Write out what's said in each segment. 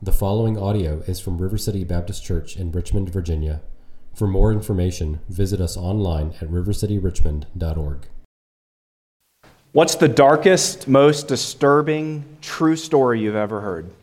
The following audio is from River City Baptist Church in Richmond, Virginia. For more information, visit us online at rivercityrichmond.org. What's the darkest, most disturbing, true story you've ever heard?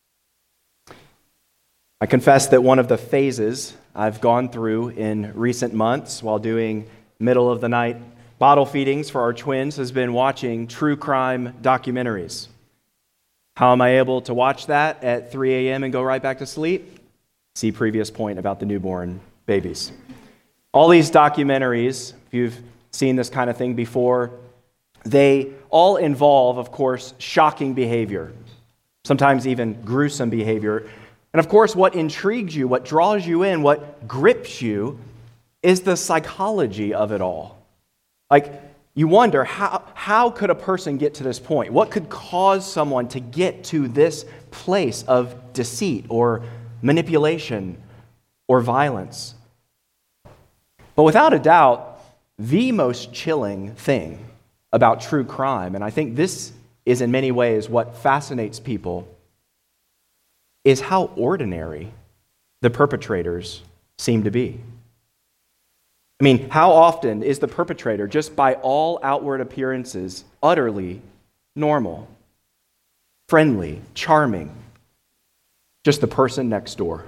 I confess that one of the phases I've gone through in recent months while doing middle-of-the-night bottle feedings for our twins has been watching true crime documentaries. How am I able to watch that at 3 a.m. and go right back to sleep? See previous point about the newborn babies. All these documentaries, if you've seen this kind of thing before, they all involve, of course, shocking behavior, sometimes even gruesome behavior. And of course, what intrigues you, what draws you in, what grips you is the psychology of it all. Like, you wonder, how could a person get to this point? What could cause someone to get to this place of deceit or manipulation or violence? But without a doubt, the most chilling thing about true crime, and I think this is in many ways what fascinates people, is how ordinary the perpetrators seem to be. I mean, how often is the perpetrator, just by all outward appearances, utterly normal, friendly, charming, just the person next door?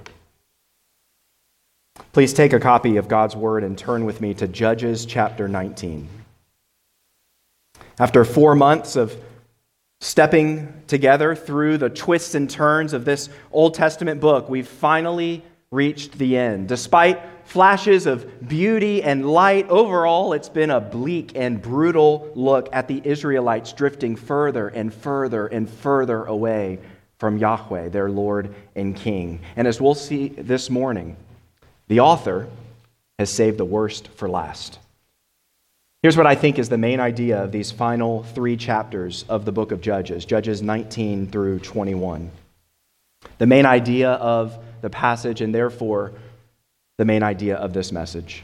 Please take a copy of God's Word and turn with me to Judges chapter 19. After 4 months of stepping together through the twists and turns of this Old Testament book, we've finally reached the end. Despite flashes of beauty and light, overall it's been a bleak and brutal look at the Israelites drifting further and further and further away from Yahweh, their Lord and King. And as we'll see this morning, the author has saved the worst for last. Here's what I think is the main idea of these final 3 chapters of the book of Judges, Judges 19 through 21. The main idea of the passage, and therefore the main idea of this message.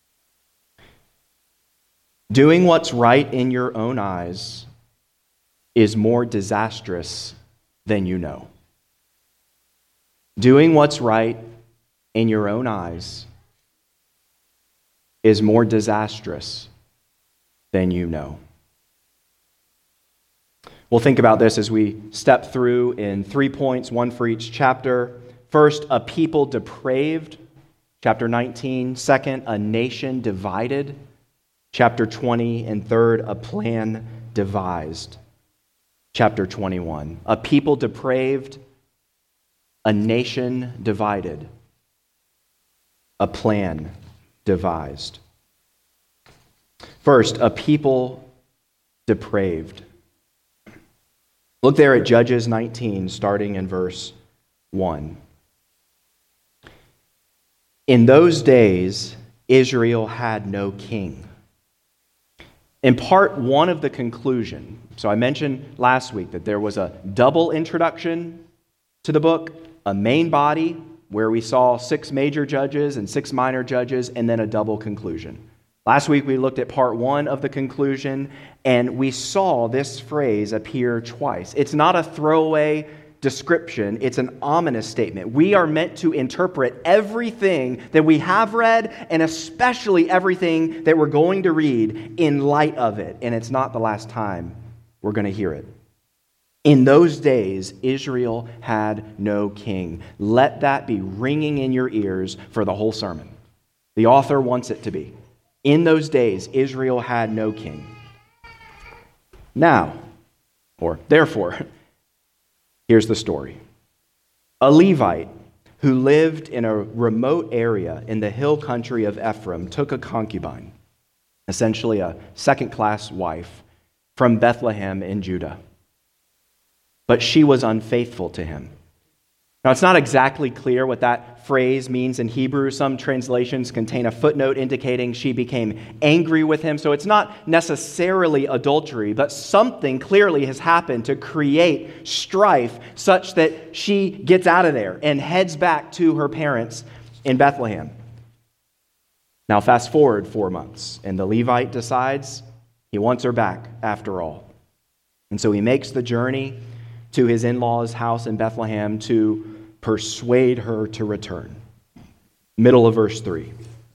Doing what's right in your own eyes is more disastrous than you know. Doing what's right in your own eyes is more disastrous than you know. We'll think about this as we step through in 3 points, one for each chapter. First, a people depraved, chapter 19. Second, a nation divided, chapter 20. And third, a plan devised, chapter 21. A people depraved, a nation divided, a plan devised. First, a people depraved. Look there at Judges 19, starting in verse 1. In those days, Israel had no king. In part 1 of the conclusion, so I mentioned last week that there was a double introduction to the book, a main body where we saw 6 major judges and 6 minor judges, and then a double conclusion. Last week we looked at part 1 of the conclusion, and we saw this phrase appear twice. It's not a throwaway description, it's an ominous statement. We are meant to interpret everything that we have read, and especially everything that we're going to read, in light of it. And it's not the last time we're going to hear it. In those days, Israel had no king. Let that be ringing in your ears for the whole sermon. The author wants it to be. In those days, Israel had no king. Now, or therefore, here's the story. A Levite who lived in a remote area in the hill country of Ephraim took a concubine, essentially a second-class wife, from Bethlehem in Judah. But she was unfaithful to him. Now, it's not exactly clear what that phrase means in Hebrew. Some translations contain a footnote indicating she became angry with him. So it's not necessarily adultery, but something clearly has happened to create strife such that she gets out of there and heads back to her parents in Bethlehem. Now, fast forward 4 months, and the Levite decides he wants her back after all. And so he makes the journey to his in-laws' house in Bethlehem to persuade her to return. Middle of verse 3.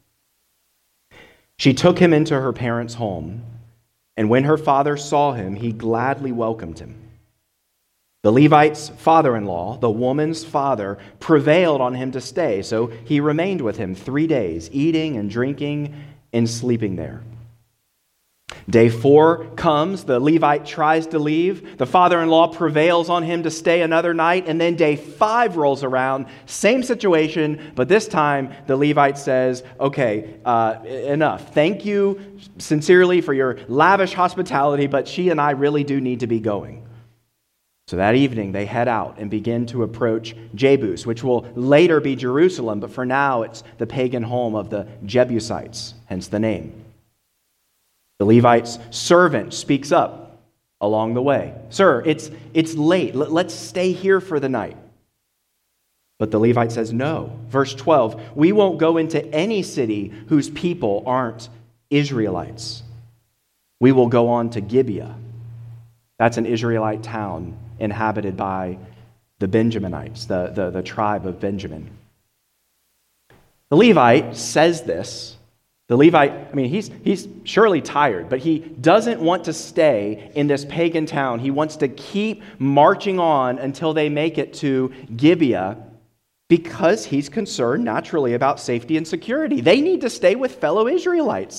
She took him into her parents' home, and when her father saw him, he gladly welcomed him. The Levite's father-in-law, the woman's father, prevailed on him to stay, so he remained with him 3 days, eating and drinking and sleeping there. Day 4 comes, the Levite tries to leave, the father-in-law prevails on him to stay another night, and then day 5 rolls around, same situation, but this time the Levite says, okay, enough. Thank you sincerely for your lavish hospitality, but she and I really do need to be going. So that evening they head out and begin to approach Jebus, which will later be Jerusalem, but for now it's the pagan home of the Jebusites, hence the name. The Levite's servant speaks up along the way. Sir, it's late. Let's stay here for the night. But the Levite says no. Verse 12, we won't go into any city whose people aren't Israelites. We will go on to Gibeah. That's an Israelite town inhabited by the Benjaminites, the tribe of Benjamin. The Levite says this. The Levite, he's surely tired, but he doesn't want to stay in this pagan town. He wants to keep marching on until they make it to Gibeah because he's concerned naturally about safety and security. They need to stay with fellow Israelites.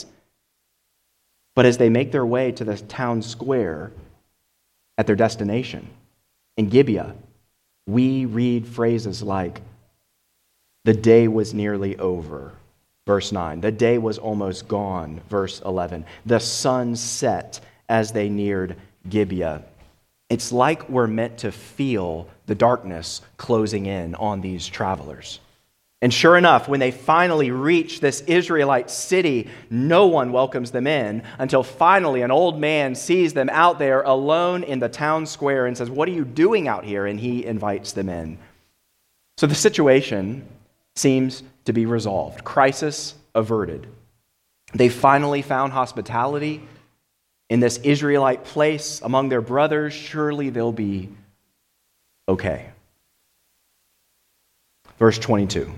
But as they make their way to the town square at their destination in Gibeah, we read phrases like, the day was nearly over. Verse 9, the day was almost gone. Verse 11, the sun set as they neared Gibeah. It's like we're meant to feel the darkness closing in on these travelers. And sure enough, when they finally reach this Israelite city, no one welcomes them in until finally an old man sees them out there alone in the town square and says, what are you doing out here? And he invites them in. So the situation seems to be resolved. Crisis averted. They finally found hospitality in this Israelite place among their brothers. Surely they'll be okay. Verse 22.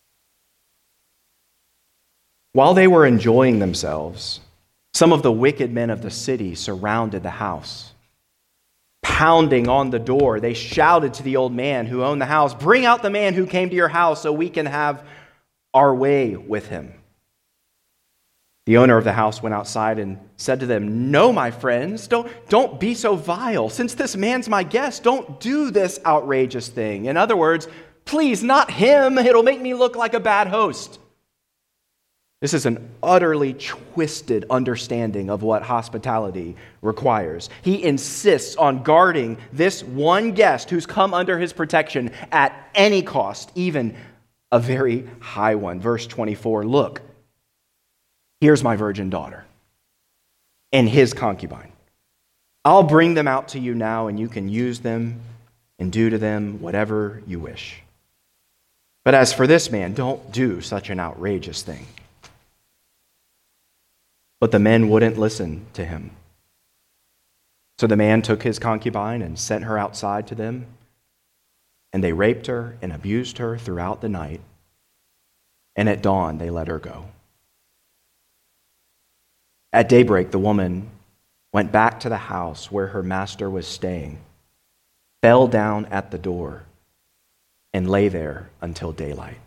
While they were enjoying themselves, some of the wicked men of the city surrounded the house. Pounding on the door, they shouted to the old man who owned the house, bring out the man who came to your house so we can have our way with him. The owner of the house went outside and said to them, no, my friends, don't be so vile. Since this man's my guest, don't do this outrageous thing. In other words, please, not him. It'll make me look like a bad host. This is an utterly twisted understanding of what hospitality requires. He insists on guarding this one guest who's come under his protection at any cost, even a very high one. Verse 24, look, here's my virgin daughter and his concubine. I'll bring them out to you now, and you can use them and do to them whatever you wish. But as for this man, don't do such an outrageous thing. But the men wouldn't listen to him. So the man took his concubine and sent her outside to them, and they raped her and abused her throughout the night. And at dawn, they let her go. At daybreak, the woman went back to the house where her master was staying, fell down at the door, and lay there until daylight.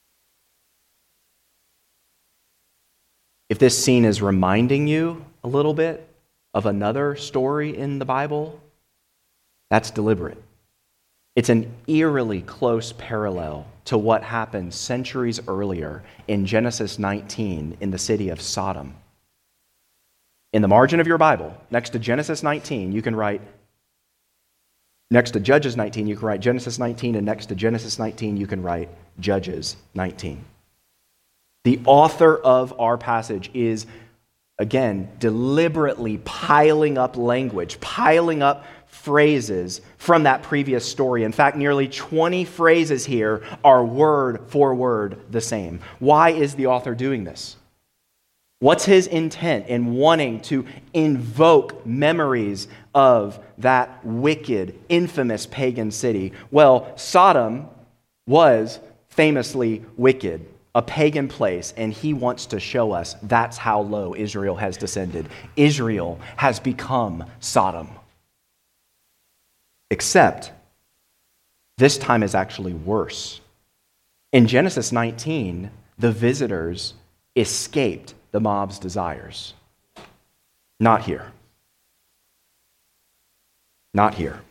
If this scene is reminding you a little bit of another story in the Bible, that's deliberate. It's an eerily close parallel to what happened centuries earlier in Genesis 19 in the city of Sodom. In the margin of your Bible, next to Genesis 19, you can write, next to Judges 19, you can write Genesis 19, and next to Genesis 19, you can write Judges 19. The author of our passage is, again, deliberately piling up language, piling up phrases from that previous story. In fact, nearly 20 phrases here are word for word the same. Why is the author doing this? What's his intent in wanting to invoke memories of that wicked, infamous pagan city? Well, Sodom was famously wicked, a pagan place, and he wants to show us that's how low Israel has descended. Israel has become Sodom. Except this time is actually worse. In Genesis 19, the visitors escaped the mob's desires. Not here. Not here.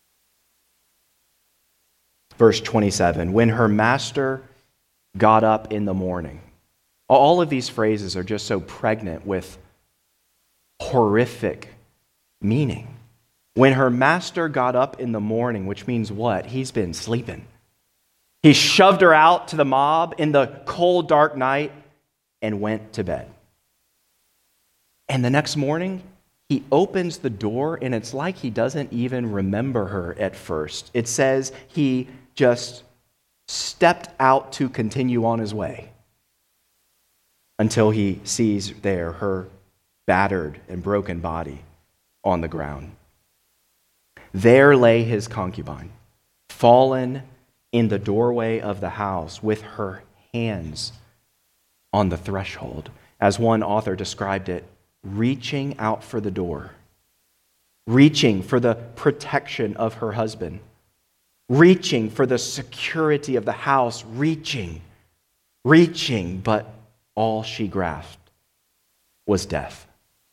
Verse 27, when her master got up in the morning. All of these phrases are just so pregnant with horrific meaning. When her master got up in the morning, which means what? He's been sleeping. He shoved her out to the mob in the cold, dark night and went to bed. And the next morning, he opens the door, and it's like he doesn't even remember her at first. It says he just stepped out to continue on his way until he sees there her battered and broken body on the ground. There lay his concubine, fallen in the doorway of the house with her hands on the threshold. As one author described it, reaching out for the door, reaching for the protection of her husband, reaching for the security of the house, reaching, but all she grasped was death.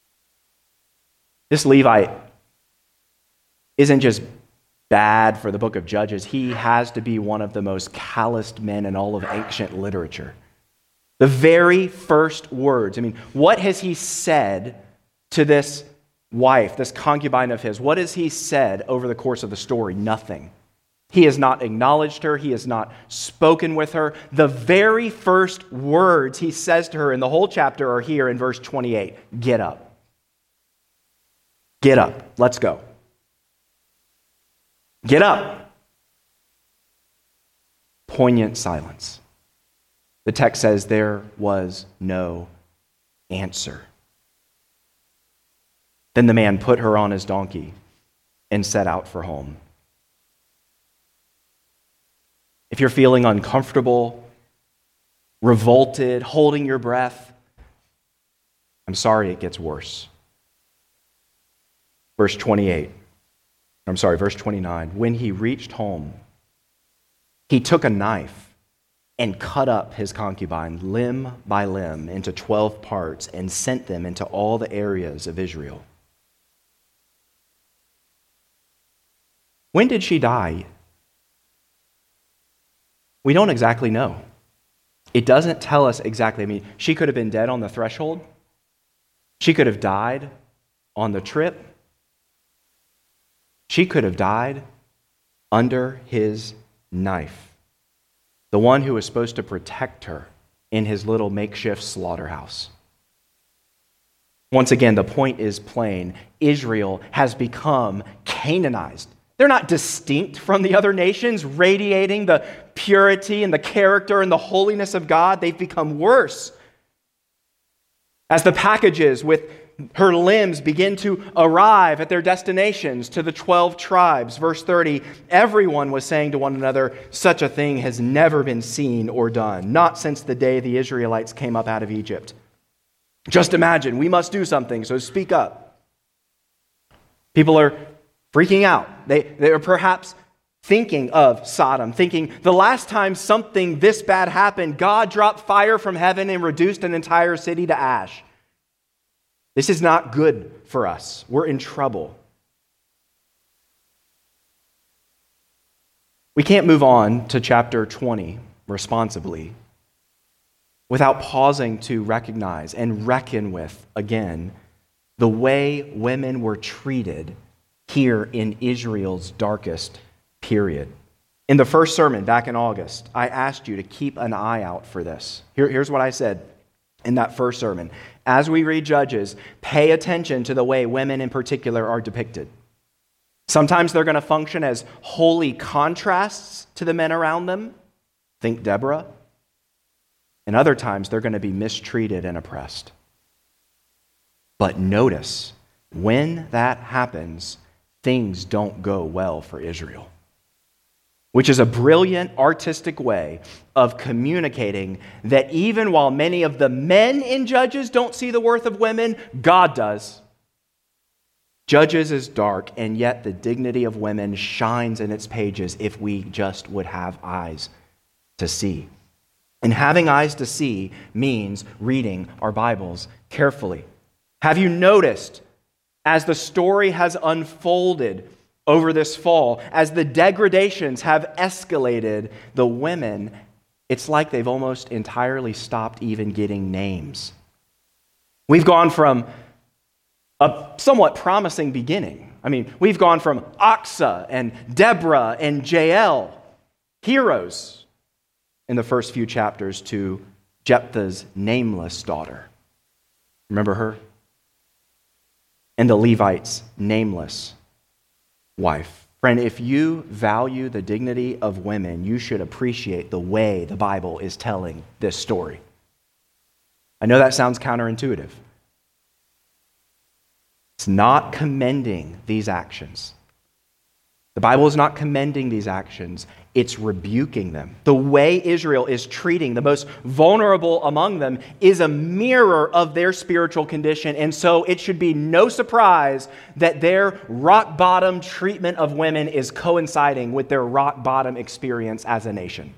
This Levite isn't just bad for the book of Judges. He has to be one of the most calloused men in all of ancient literature. The very first words, what has he said to this wife, this concubine of his? What has he said over the course of the story? Nothing. He has not acknowledged her. He has not spoken with her. The very first words he says to her in the whole chapter are here in verse 28. Get up. Get up. Let's go. Get up. Poignant silence. The text says there was no answer. Then the man put her on his donkey and set out for home. If you're feeling uncomfortable, revolted, holding your breath, I'm sorry, it gets worse. Verse 29. When he reached home, he took a knife and cut up his concubine limb by limb into 12 parts and sent them into all the areas of Israel. When did she die? We don't exactly know. It doesn't tell us exactly. She could have been dead on the threshold. She could have died on the trip. She could have died under his knife. The one who was supposed to protect her in his little makeshift slaughterhouse. Once again, the point is plain. Israel has become Canaanized. They're not distinct from the other nations, radiating the purity and the character and the holiness of God. They've become worse. As the packages with her limbs begin to arrive at their destinations to the 12 tribes. Verse 30, everyone was saying to one another, such a thing has never been seen or done, not since the day the Israelites came up out of Egypt. Just imagine, we must do something, so speak up. People are freaking out. They are perhaps thinking of Sodom, thinking the last time something this bad happened, God dropped fire from heaven and reduced an entire city to ash. This is not good for us. We're in trouble. We can't move on to chapter 20 responsibly without pausing to recognize and reckon with, again, the way women were treated here in Israel's darkest period. In the first sermon back in August, I asked you to keep an eye out for this. Here's what I said in that first sermon. As we read Judges, pay attention to the way women in particular are depicted. Sometimes they're going to function as holy contrasts to the men around them. Think Deborah. And other times they're going to be mistreated and oppressed. But notice, when that happens, things don't go well for Israel. which is a brilliant artistic way of communicating that even while many of the men in Judges don't see the worth of women, God does. Judges is dark, and yet the dignity of women shines in its pages if we just would have eyes to see. And having eyes to see means reading our Bibles carefully. Have you noticed, as the story has unfolded over this fall, as the degradations have escalated, the women, it's like they've almost entirely stopped even getting names. We've gone from a somewhat promising beginning. I mean, we've gone from Aksa and Deborah and Jael, heroes in the first few chapters, to Jephthah's nameless daughter. Remember her? And the Levite's nameless wife. Friend, if you value the dignity of women, you should appreciate the way the Bible is telling this story. I know that sounds counterintuitive. It's not commending these actions. The Bible is not commending these actions. It's rebuking them. The way Israel is treating the most vulnerable among them is a mirror of their spiritual condition, and so it should be no surprise that their rock-bottom treatment of women is coinciding with their rock-bottom experience as a nation.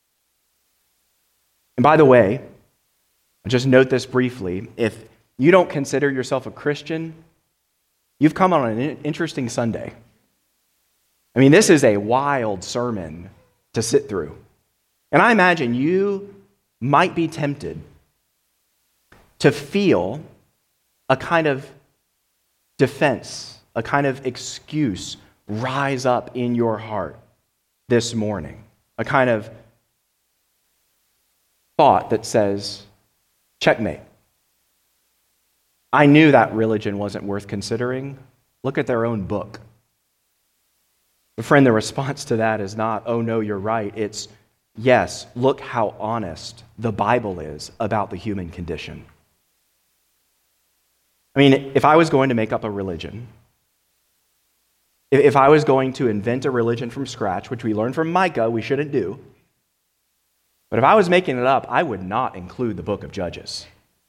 And by the way, just note this briefly, if you don't consider yourself a Christian, you've come on an interesting Sunday. I mean, this is a wild sermon to sit through. And I imagine you might be tempted to feel a kind of defense, a kind of excuse rise up in your heart this morning. A kind of thought that says, checkmate. I knew that religion wasn't worth considering. Look at their own book. But friend, the response to that is not, oh no, you're right. It's, yes, look how honest the Bible is about the human condition. I mean, if I was going to make up a religion, if I was going to invent a religion from scratch, which we learned from Micah we shouldn't do, but if I was making it up, I would not include the book of Judges.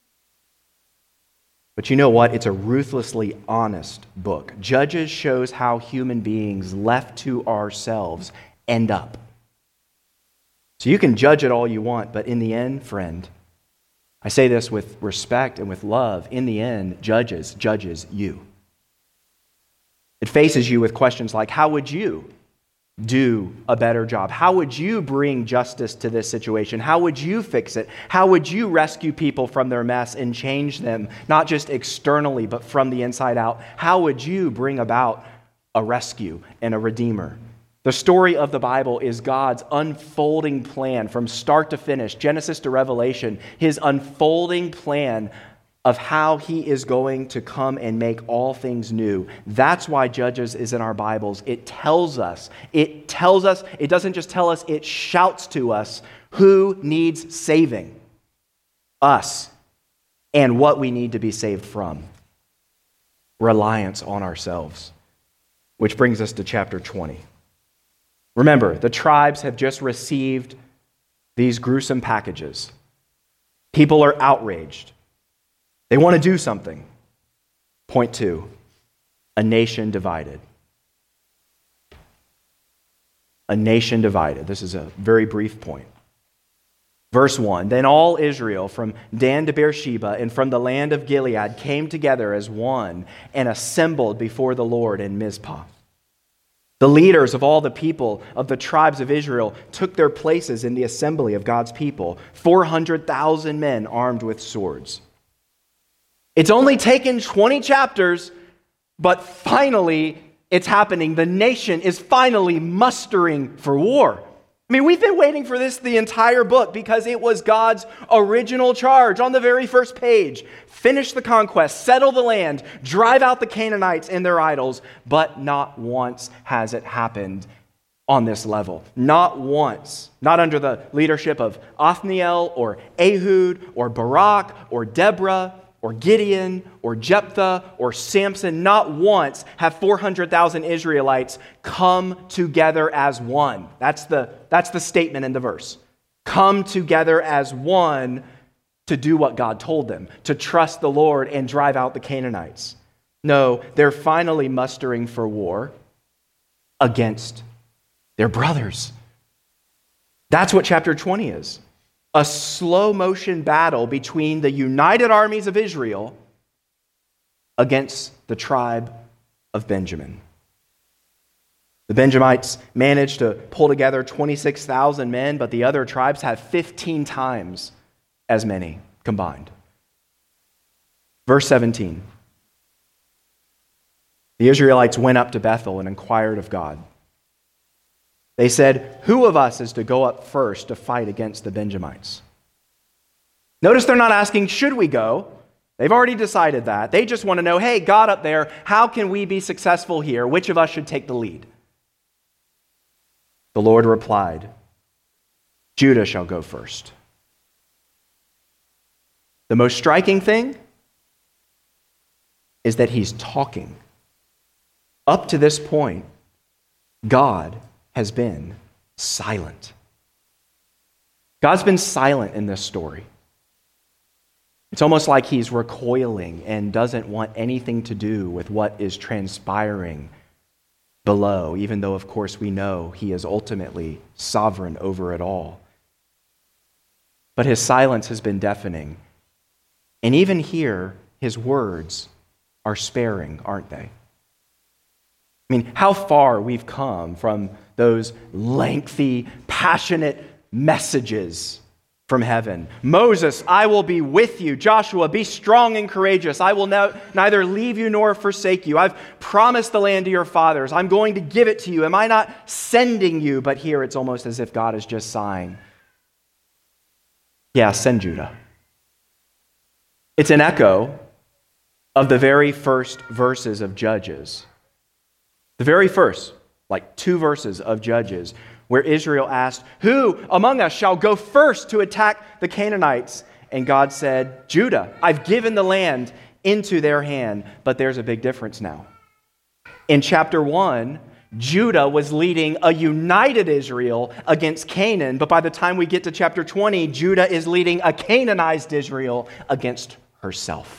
But you know what? It's a ruthlessly honest book. Judges shows how human beings left to ourselves end up. So you can judge it all you want, but in the end, friend, I say this with respect and with love, in the end, judges you. It faces you with questions like, how would you do a better job? How would you bring justice to this situation? How would you fix it? How would you rescue people from their mess and change them, not just externally, but from the inside out? How would you bring about a rescue and a redeemer? The story of the Bible is God's unfolding plan from start to finish, Genesis to Revelation, his unfolding plan of how he is going to come and make all things new. That's why Judges is in our Bibles. It tells us, it doesn't just tell us, it shouts to us who needs saving. Us. And what we need to be saved from. Reliance on ourselves. Which brings us to chapter 20. Remember, the tribes have just received these gruesome packages. People are outraged. They want to do something. Point 2, a nation divided. A nation divided. This is a very brief point. Verse 1, then all Israel from Dan to Beersheba and from the land of Gilead came together as one and assembled before the Lord in Mizpah. The leaders of all the people of the tribes of Israel took their places in the assembly of God's people, 400,000 men armed with swords. It's only taken 20 chapters, but finally it's happening. The nation is finally mustering for war. I mean, we've been waiting for this the entire book because it was God's original charge on the very first page. Finish the conquest, settle the land, drive out the Canaanites and their idols, but not once has it happened on this level. Not once. Not under the leadership of Othniel or Ehud or Barak or Deborah or Gideon or Jephthah or Samson, not once have 400,000 Israelites come together as one. That's the statement in the verse. Come together as one to do what God told them, to trust the Lord and drive out the Canaanites. No, they're finally mustering for war against their brothers. That's what chapter 20 is. A slow motion battle between the united armies of Israel against the tribe of Benjamin. The Benjamites managed to pull together 26,000 men, but the other tribes have 15 times as many combined. Verse 17. The Israelites went up to Bethel and inquired of God. They said, "Who of us is to go up first to fight against the Benjamites?" Notice they're not asking, should we go? They've already decided that. They just want to know, hey, God up there, how can we be successful here? Which of us should take the lead? The Lord replied, "Judah shall go first." The most striking thing is that he's talking. Up to this point, God has been silent. God's been silent in this story. It's almost like he's recoiling and doesn't want anything to do with what is transpiring below, even though, of course, we know he is ultimately sovereign over it all. But his silence has been deafening. And even here, his words are sparing, aren't they? I mean, how far we've come from those lengthy, passionate messages from heaven. Moses, I will be with you. Joshua, be strong and courageous. I will neither leave you nor forsake you. I've promised the land to your fathers. I'm going to give it to you. Am I not sending you? But here it's almost as if God is just sighing. Yeah, send Judah. It's an echo of the very first verses of Judges. The very first, like 2 verses of Judges, where Israel asked, "Who among us shall go first to attack the Canaanites?" And God said, "Judah, I've given the land into their hand." But there's a big difference now. In chapter 1, Judah was leading a united Israel against Canaan, but by the time we get to chapter 20, Judah is leading a Canaanized Israel against herself.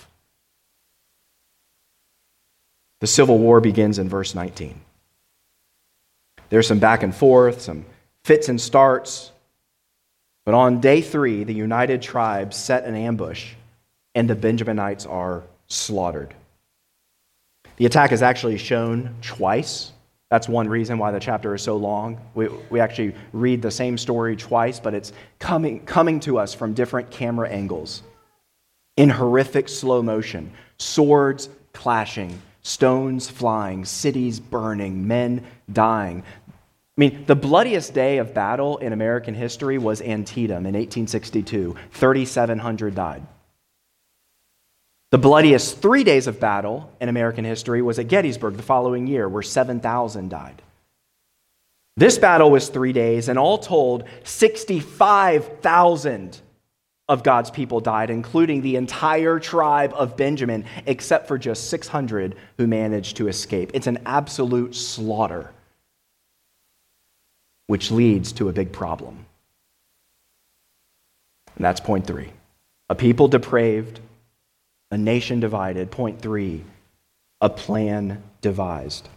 The civil war begins in verse 19. There's some back and forth, some fits and starts. But on day 3, the united tribes set an ambush, and the Benjaminites are slaughtered. The attack is actually shown twice. That's one reason why the chapter is so long. We actually read the same story twice, but it's coming to us from different camera angles. In horrific slow motion, swords clashing, stones flying, cities burning, men dying. I mean, the bloodiest day of battle in American history was Antietam in 1862. 3,700 died. The bloodiest 3 days of battle in American history was at Gettysburg the following year, where 7,000 died. This battle was 3 days, and all told, 65,000 of God's people died, including the entire tribe of Benjamin, except for just 600 who managed to escape. It's an absolute slaughter, which leads to a big problem. And that's point 3. A people depraved, a nation divided. Point 3, a plan devised.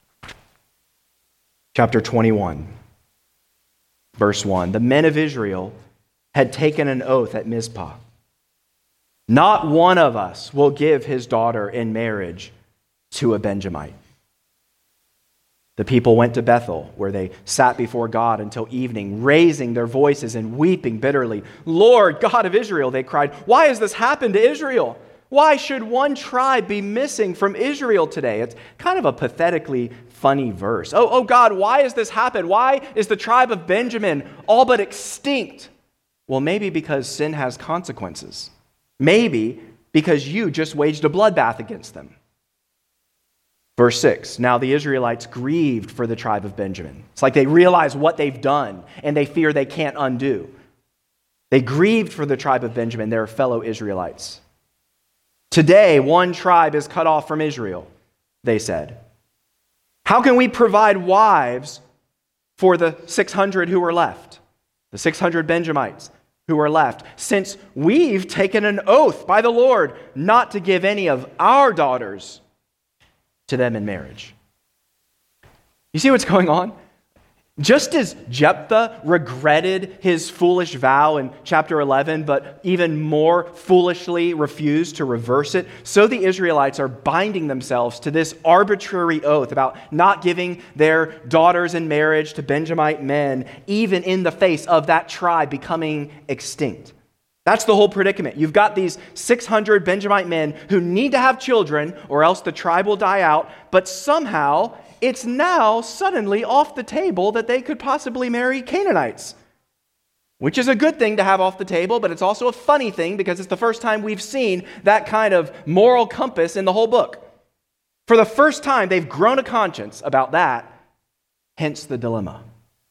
Chapter 21, verse 1. The men of Israel had taken an oath at Mizpah. Not one of us will give his daughter in marriage to a Benjamite. The people went to Bethel, where they sat before God until evening, raising their voices and weeping bitterly. "Lord, God of Israel," they cried, "why has this happened to Israel? Why should one tribe be missing from Israel today?" It's kind of a pathetically funny verse. Oh God, why has this happened? Why is the tribe of Benjamin all but extinct? Well, maybe because sin has consequences. Maybe because you just waged a bloodbath against them. Verse 6, now the Israelites grieved for the tribe of Benjamin. It's like they realize what they've done, and they fear they can't undo. They grieved for the tribe of Benjamin, their fellow Israelites. Today, one tribe is cut off from Israel, they said. How can we provide wives for the 600 who are left, the 600 Benjamites who are left, since we've taken an oath by the Lord not to give any of our daughters to them in marriage? You see what's going on? Just as Jephthah regretted his foolish vow in chapter 11, but even more foolishly refused to reverse it, so the Israelites are binding themselves to this arbitrary oath about not giving their daughters in marriage to Benjamite men, even in the face of that tribe becoming extinct. That's the whole predicament. You've got these 600 Benjamite men who need to have children, or else the tribe will die out, but somehow it's now suddenly off the table that they could possibly marry Canaanites, which is a good thing to have off the table, but it's also a funny thing because it's the first time we've seen that kind of moral compass in the whole book. For the first time, they've grown a conscience about that, hence the dilemma.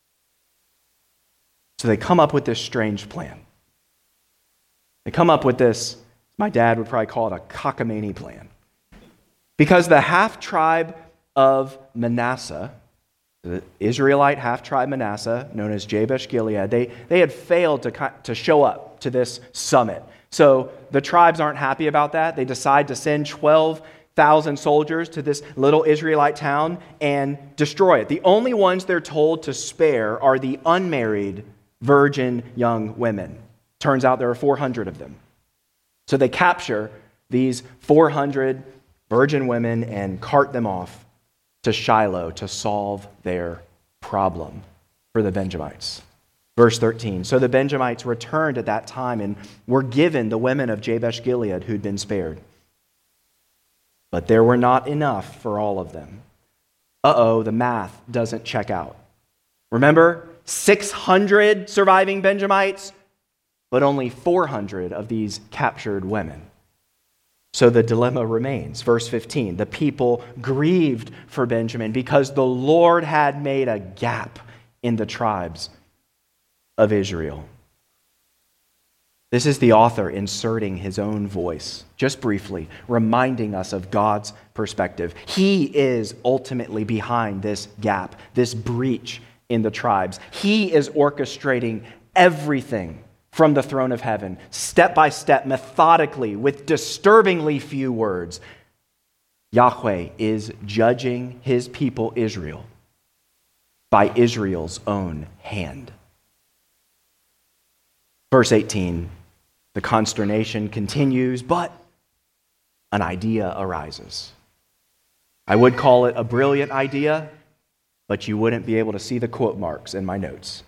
So they come up with this strange plan. They come up with this, my dad would probably call it a cockamamie plan. Because the half-tribe of Manasseh, the Israelite half-tribe Manasseh, known as Jabesh-Gilead, they had failed to show up to this summit. So the tribes aren't happy about that. They decide to send 12,000 soldiers to this little Israelite town and destroy it. The only ones they're told to spare are the unmarried virgin young women. Turns out there are 400 of them. So they capture these 400 virgin women and cart them off to Shiloh to solve their problem for the Benjamites. Verse 13, so the Benjamites returned at that time and were given the women of Jabesh-Gilead who'd been spared. But there were not enough for all of them. The math doesn't check out. Remember, 600 surviving Benjamites, but only 400 of these captured women. So the dilemma remains. Verse 15, the people grieved for Benjamin because the Lord had made a gap in the tribes of Israel. This is the author inserting his own voice, just briefly, reminding us of God's perspective. He is ultimately behind this gap, this breach in the tribes. He is orchestrating everything from the throne of heaven, step by step, methodically, with disturbingly few words. Yahweh is judging his people Israel by Israel's own hand. Verse 18, the consternation continues, but an idea arises. I would call it a brilliant idea, but you wouldn't be able to see the quote marks in my notes.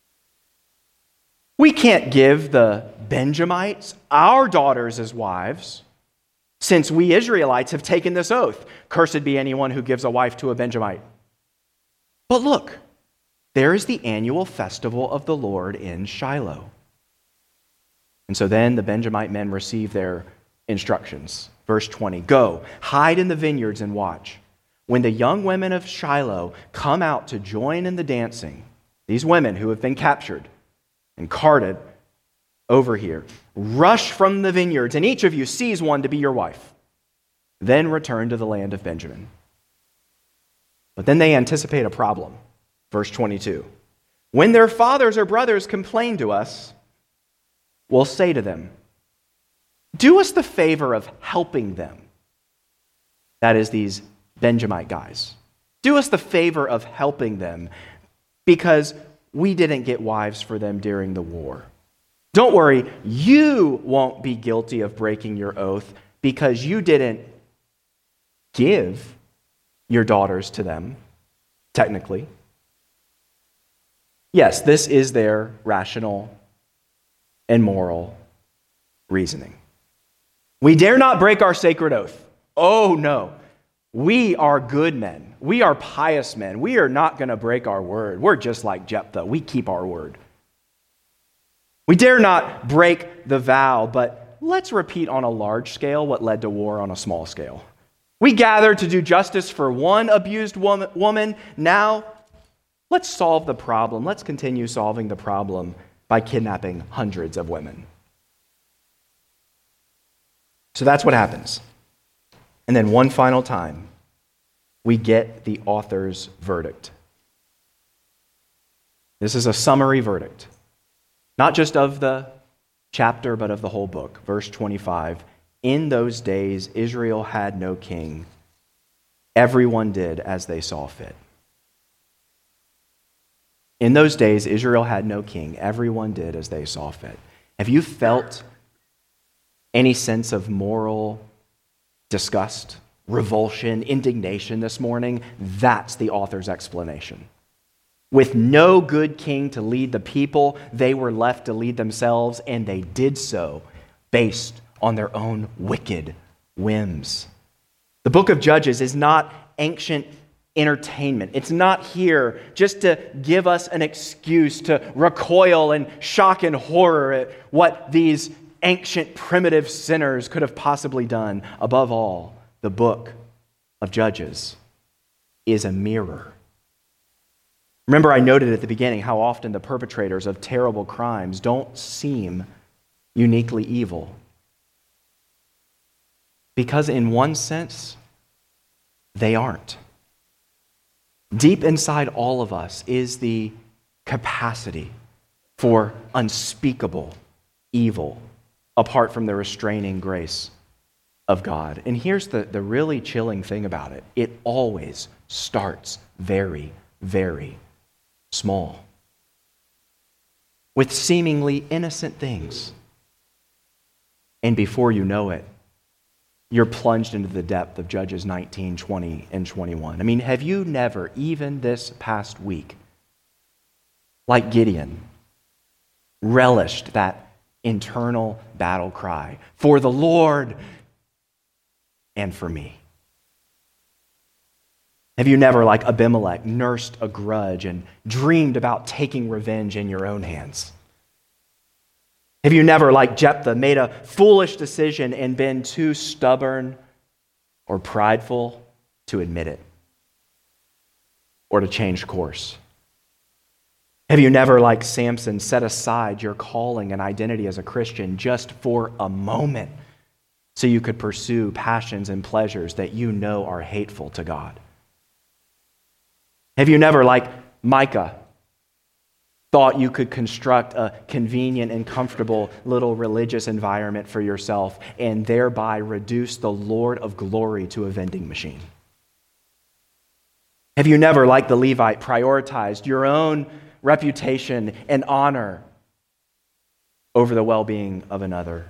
We can't give the Benjamites our daughters as wives, since we Israelites have taken this oath. Cursed be anyone who gives a wife to a Benjamite. But look, there is the annual festival of the Lord in Shiloh. And so then the Benjamite men receive their instructions. Verse 20, go, hide in the vineyards and watch. When the young women of Shiloh come out to join in the dancing, these women who have been captured and carted over here, rush from the vineyards, and each of you seize one to be your wife. Then return to the land of Benjamin. But then they anticipate a problem. Verse 22. When their fathers or brothers complain to us, we'll say to them, do us the favor of helping them. That is, these Benjamite guys. Do us the favor of helping them, because we didn't get wives for them during the war. Don't worry, you won't be guilty of breaking your oath because you didn't give your daughters to them, technically. Yes, this is their rational and moral reasoning. We dare not break our sacred oath. Oh no, we are good men. We are pious men. We are not going to break our word. We're just like Jephthah. We keep our word. We dare not break the vow, but let's repeat on a large scale what led to war on a small scale. We gathered to do justice for one abused woman. Now, let's solve the problem. Let's continue solving the problem by kidnapping hundreds of women. So that's what happens. And then one final time, we get the author's verdict. This is a summary verdict, not just of the chapter, but of the whole book. Verse 25, in those days Israel had no king. Everyone did as they saw fit. In those days Israel had no king. Everyone did as they saw fit. Have you felt any sense of moral disgust, revulsion, indignation this morning? That's the author's explanation. With no good king to lead the people, they were left to lead themselves, and they did so based on their own wicked whims. The book of Judges is not ancient entertainment. It's not here just to give us an excuse to recoil in shock and horror at what these ancient primitive sinners could have possibly done. Above all, the book of Judges is a mirror. Remember, I noted at the beginning how often the perpetrators of terrible crimes don't seem uniquely evil. Because in one sense, they aren't. Deep inside all of us is the capacity for unspeakable evil apart from the restraining grace of God. And here's the really chilling thing about it. It always starts very, very small, with seemingly innocent things. And before you know it, you're plunged into the depth of Judges 19, 20, and 21. I mean, have you never, even this past week, like Gideon, relished that internal battle cry, for the Lord and for me? Have you never, like Abimelech, nursed a grudge and dreamed about taking revenge in your own hands? Have you never, like Jephthah, made a foolish decision and been too stubborn or prideful to admit it or to change course? Have you never, like Samson, set aside your calling and identity as a Christian just for a moment so you could pursue passions and pleasures that you know are hateful to God? Have you never, like Micah, thought you could construct a convenient and comfortable little religious environment for yourself and thereby reduce the Lord of glory to a vending machine? Have you never, like the Levite, prioritized your own reputation and honor over the well-being of another?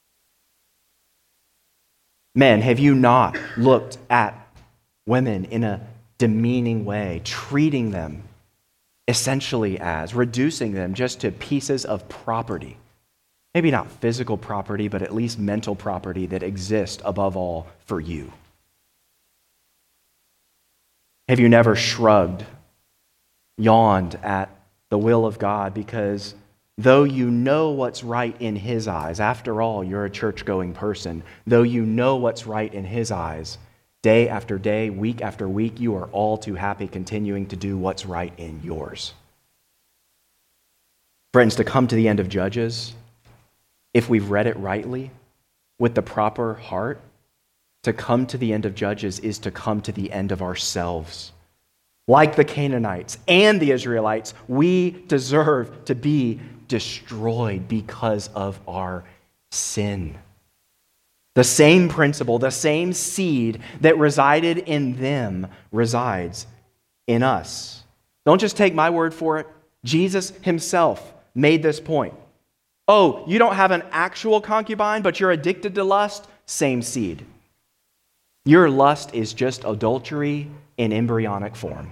Men, have you not looked at women in a demeaning way, treating them essentially as, reducing them just to pieces of property? Maybe not physical property, but at least mental property that exist above all for you. Have you never shrugged, yawned at the will of God because though you know what's right in His eyes, after all, you're a church-going person, though you know what's right in His eyes, day after day, week after week, you are all too happy continuing to do what's right in yours? Friends, to come to the end of Judges, if we've read it rightly, with the proper heart, to come to the end of Judges is to come to the end of ourselves. Like the Canaanites and the Israelites, we deserve to be destroyed because of our sin. The same principle, the same seed that resided in them resides in us. Don't just take my word for it. Jesus Himself made this point. Oh, you don't have an actual concubine, but you're addicted to lust? Same seed. Your lust is just adultery in embryonic form.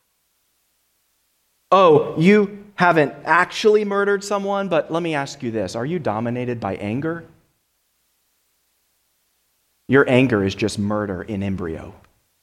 Oh, you haven't actually murdered someone, but let me ask you this. Are you dominated by anger? Your anger is just murder in embryo.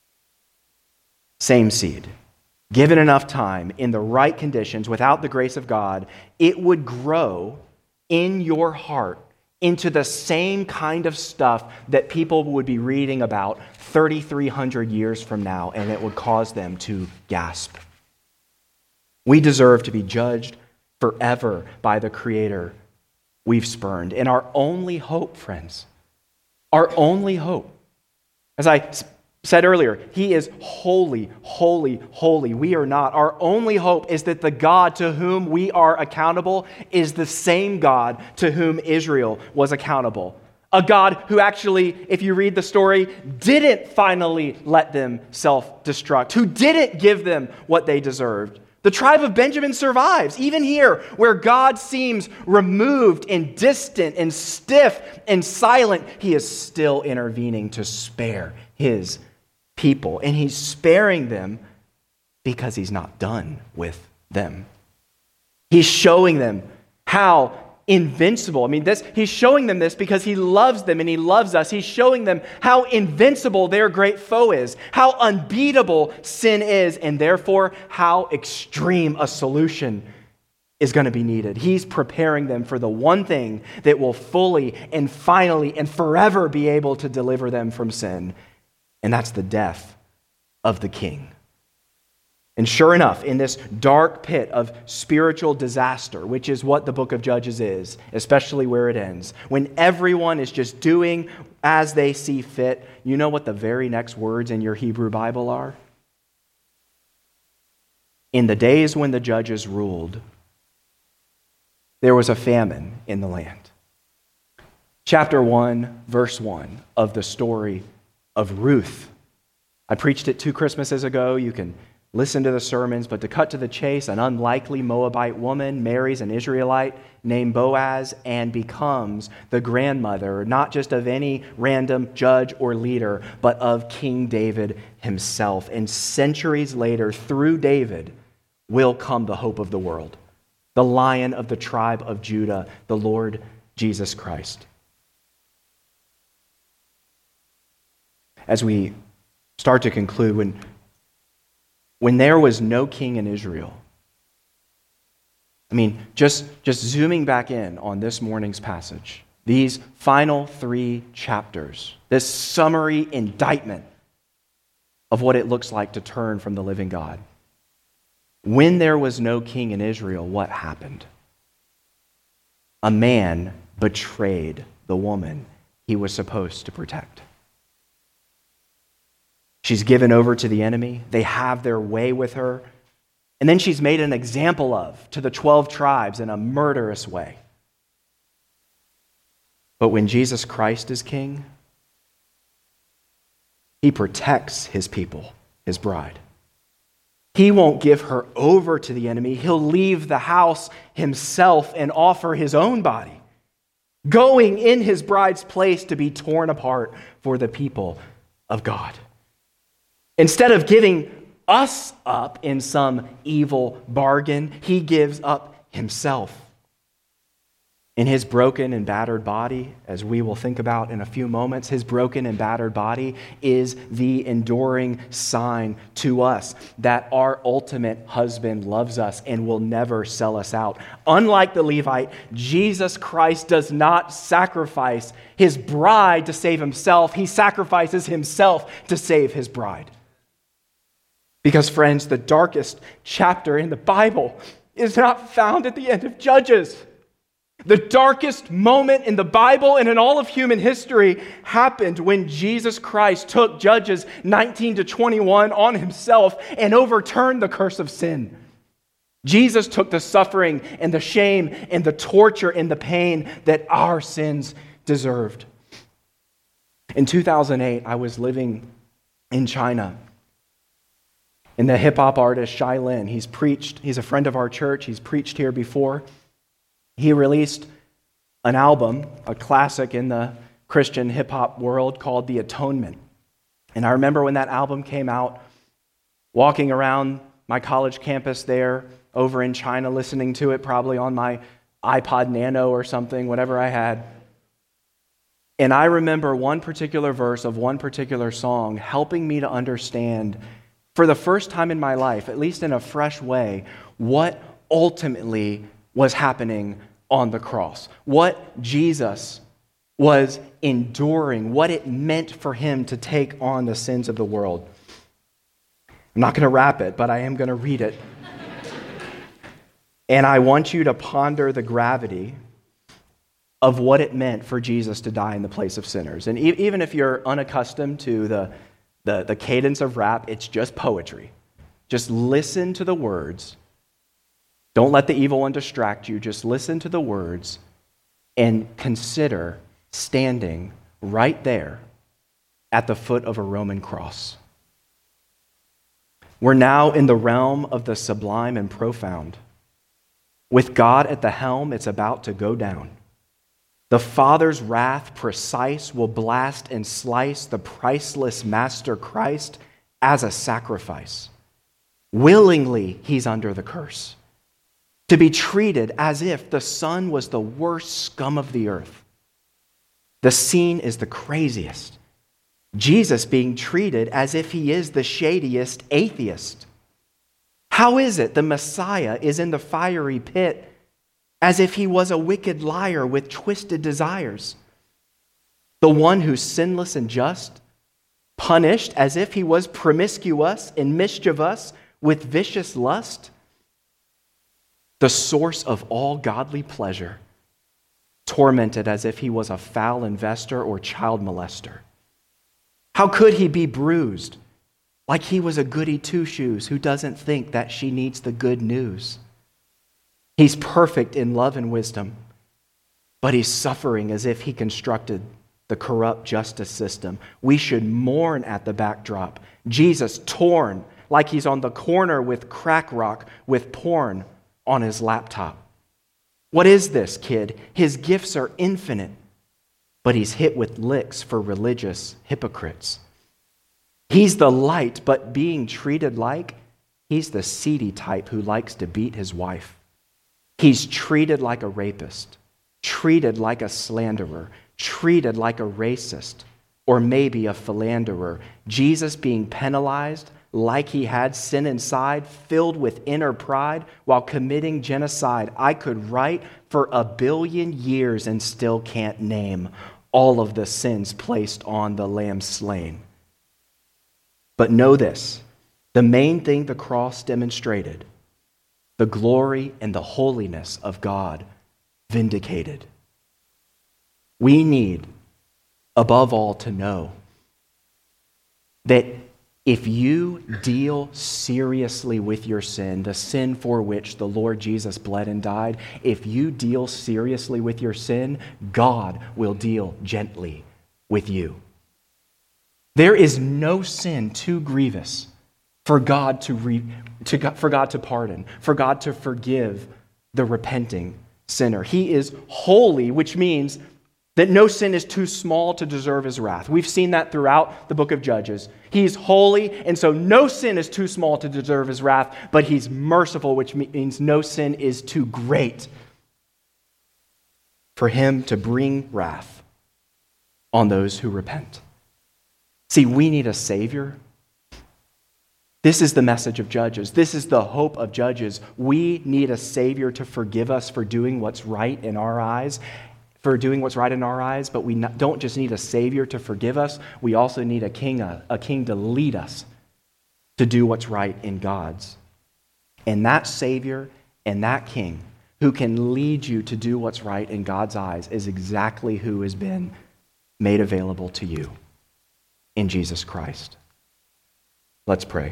Same seed. Given enough time, in the right conditions, without the grace of God, it would grow in your heart into the same kind of stuff that people would be reading about 3,300 years from now, and it would cause them to gasp. We deserve to be judged forever by the Creator we've spurned. And our only hope, friends, Our only hope. As I said earlier, he is holy, holy, holy. We are not. Our only hope is that the God to whom we are accountable is the same God to whom Israel was accountable. A God who actually, if you read the story, didn't finally let them self-destruct, who didn't give them what they deserved. The tribe of Benjamin survives, even here, where God seems removed and distant and stiff and silent. He is still intervening to spare his people. And he's sparing them because he's not done with them. He's showing them how invincible. He's showing them this because he loves them and he loves us. He's showing them how invincible their great foe is, how unbeatable sin is, and therefore how extreme a solution is going to be needed. He's preparing them for the one thing that will fully and finally and forever be able to deliver them from sin, and that's the death of the king. And sure enough, in this dark pit of spiritual disaster, which is what the book of Judges is, especially where it ends, when everyone is just doing as they see fit, you know what the very next words in your Hebrew Bible are? In the days when the judges ruled, there was a famine in the land. Chapter 1, verse 1 of the story of Ruth. I preached it 2 Christmases ago. You can listen to the sermons, but to cut to the chase, an unlikely Moabite woman marries an Israelite named Boaz and becomes the grandmother, not just of any random judge or leader, but of King David himself. And centuries later, through David, will come the hope of the world, the Lion of the tribe of Judah, the Lord Jesus Christ. As we start to conclude, when there was no king in Israel, just zooming back in on this morning's passage, these final 3 chapters, this summary indictment of what it looks like to turn from the living God. When there was no king in Israel, what happened? A man betrayed the woman he was supposed to protect. She's given over to the enemy. They have their way with her. And then she's made an example of to the 12 tribes in a murderous way. But when Jesus Christ is king, he protects his people, his bride. He won't give her over to the enemy. He'll leave the house himself and offer his own body, going in his bride's place to be torn apart for the people of God. Instead of giving us up in some evil bargain, he gives up himself. In his broken and battered body, as we will think about in a few moments, his broken and battered body is the enduring sign to us that our ultimate husband loves us and will never sell us out. Unlike the Levite, Jesus Christ does not sacrifice his bride to save himself. He sacrifices himself to save his bride. Because, friends, the darkest chapter in the Bible is not found at the end of Judges. The darkest moment in the Bible and in all of human history happened when Jesus Christ took Judges 19 to 21 on himself and overturned the curse of sin. Jesus took the suffering and the shame and the torture and the pain that our sins deserved. In 2008, I was living in China. And the hip-hop artist Shai Lin, he's a friend of our church, he's preached here before. He released an album, a classic in the Christian hip-hop world called The Atonement. And I remember when that album came out, walking around my college campus there, over in China, listening to it probably on my iPod Nano or something, whatever I had. And I remember one particular verse of one particular song helping me to understand, for the first time in my life, at least in a fresh way, what ultimately was happening on the cross, what Jesus was enduring, what it meant for him to take on the sins of the world. I'm not going to rap it, but I am going to read it. And I want you to ponder the gravity of what it meant for Jesus to die in the place of sinners. And even if you're unaccustomed to the cadence of rap, it's just poetry. Just listen to the words. Don't let the evil one distract you. Just listen to the words and consider standing right there at the foot of a Roman cross. We're now in the realm of the sublime and profound. With God at the helm, it's about to go down. The Father's wrath, precise, will blast and slice the priceless Master Christ as a sacrifice. Willingly, he's under the curse, to be treated as if the Son was the worst scum of the earth. The scene is the craziest. Jesus being treated as if he is the shadiest atheist. How is it the Messiah is in the fiery pit as if he was a wicked liar with twisted desires? The one who's sinless and just, punished as if he was promiscuous and mischievous with vicious lust? The source of all godly pleasure, tormented as if he was a foul investor or child molester. How could he be bruised like he was a goody two-shoes who doesn't think that she needs the good news? He's perfect in love and wisdom, but he's suffering as if he constructed the corrupt justice system. We should mourn at the backdrop. Jesus torn like he's on the corner with crack rock with porn on his laptop. What is this, kid? His gifts are infinite, but he's hit with licks for religious hypocrites. He's the light, but being treated like he's the seedy type who likes to beat his wife. He's treated like a rapist, treated like a slanderer, treated like a racist, or maybe a philanderer. Jesus being penalized like he had sin inside, filled with inner pride while committing genocide. I could write for 1 billion years and still can't name all of the sins placed on the Lamb slain. But know this, the main thing the cross demonstrated, the glory and the holiness of God vindicated. We need, above all, to know that if you deal seriously with your sin, the sin for which the Lord Jesus bled and died, if you deal seriously with your sin, God will deal gently with you. There is no sin too grievous for God to pardon, for God to forgive the repenting sinner. He is holy, which means that no sin is too small to deserve his wrath. We've seen that throughout the book of Judges. He's holy, and so no sin is too small to deserve his wrath, but he's merciful, which means no sin is too great for him to bring wrath on those who repent. See, we need a Savior. This is the message of Judges. This is the hope of Judges. We need a Savior to forgive us for doing what's right in our eyes, but we don't just need a Savior to forgive us. We also need a king to lead us to do what's right in God's. And that Savior and that King who can lead you to do what's right in God's eyes is exactly who has been made available to you in Jesus Christ. Let's pray.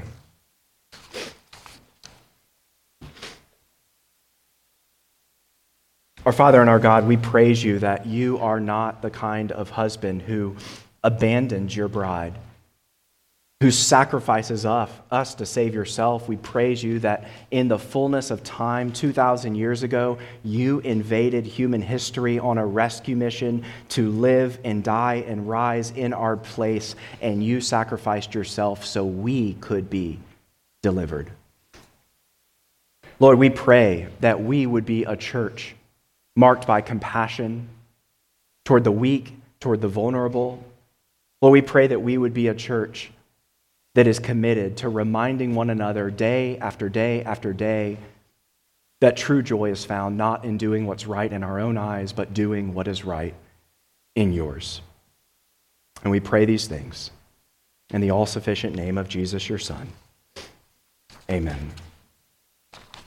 Our Father and our God, we praise you that you are not the kind of husband who abandons your bride, who sacrifices us to save yourself. We praise you that in the fullness of time, 2,000 years ago, you invaded human history on a rescue mission to live and die and rise in our place, and you sacrificed yourself so we could be delivered. Lord, we pray that we would be a church marked by compassion toward the weak, toward the vulnerable. Lord, we pray that we would be a church that is committed to reminding one another day after day after day that true joy is found not in doing what's right in our own eyes, but doing what is right in yours. And we pray these things in the all-sufficient name of Jesus, your Son. Amen.